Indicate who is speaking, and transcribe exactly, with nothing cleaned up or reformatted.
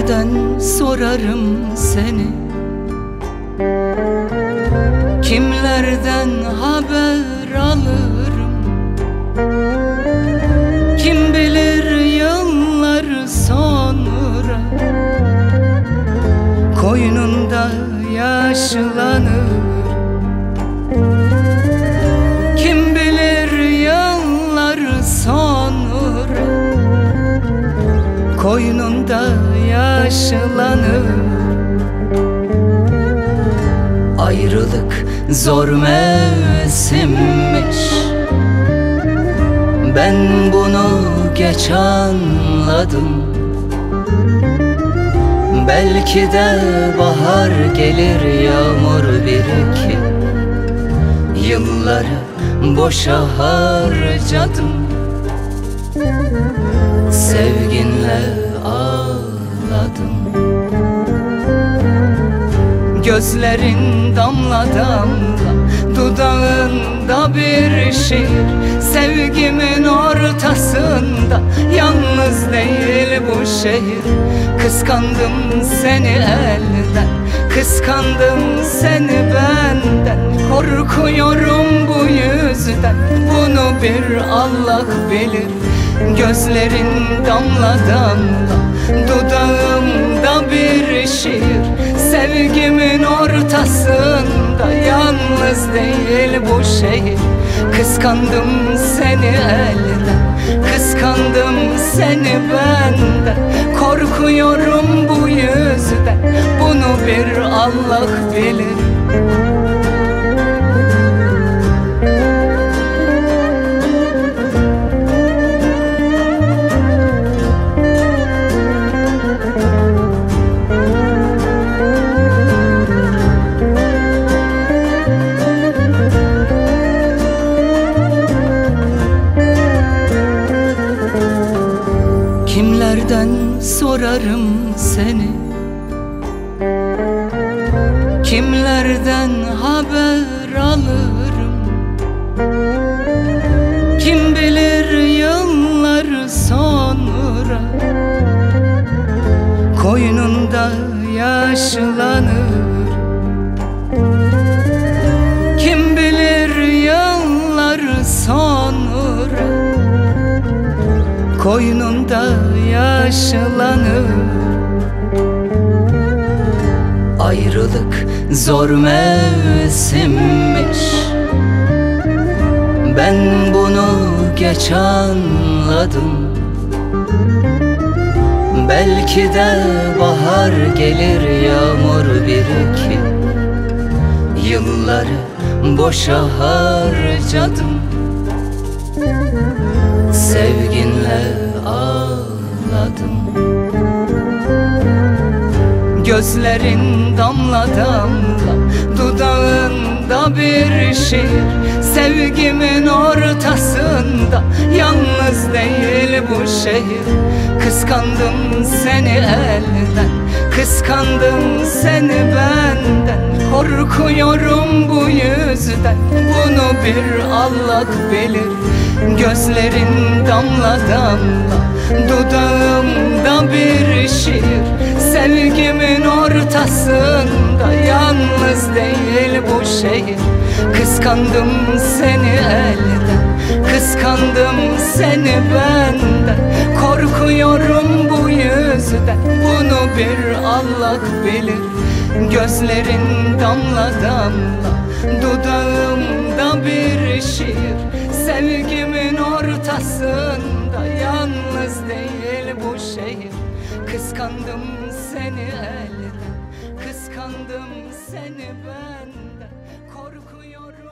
Speaker 1: Kimlerden sorarım seni, kimlerden haber alırım? Kim bilir yıllar sonra koynunda yaşlanır. Kim bilir yıllar sonra koynunda yaşlanır. Ayrılık zor mevsimmiş, ben bunu geç anladım. Belki de bahar gelir, yağmur bir iki, yılları boşa harcadım. Sevginle ağladım. Gözlerin damla damla, dudağında bir şiir. Sevgimin ortasında, yalnız değil bu şehir. Kıskandım seni elden, kıskandım seni benden. Korkuyorum bu yüzden, bunu bir Allah bilir. Gözlerin damla damla, dudağımda bir şiir. Sevgimin ortasında, yalnız değil bu şehir. Kıskandım seni elden, kıskandım seni benden. Korkuyorum bu yüzden, bunu bir Allah bilir. Kimlerden sorarım seni, kimlerden haber alırım? Kim bilir yıllar sonra koynunda yaşlanır. Kim bilir yıllar sonra koynunda yaşlanır. Ayrılık zor mevsimmiş, ben bunu geç anladım. Belki de bahar gelir, yağmur bir iki, yılları boşa harcadım. Sevginle ağladım. Gözlerin damla damla, dudağında bir şiir. Sevgimin ortasında, yalnız değil bu şehir. Kıskandım seni elden, kıskandım seni benden. Korkuyorum bu yüzden, bunu bir Allah bilir. Gözlerin damla damla, dudağımda bir şiir. Sevgimin ortasında, yalnız değil bu şehir. Kıskandım seni elden, kıskandım seni benden. Korkuyorum bu yüzden, bunu bir Allah bilir. Gözlerin damla damla, dudağımda bir şiir. Sevgimin ortasında, yalnız değil bu şehir. Kıskandım seni elden, kıskandım seni benden. Korkuyorum.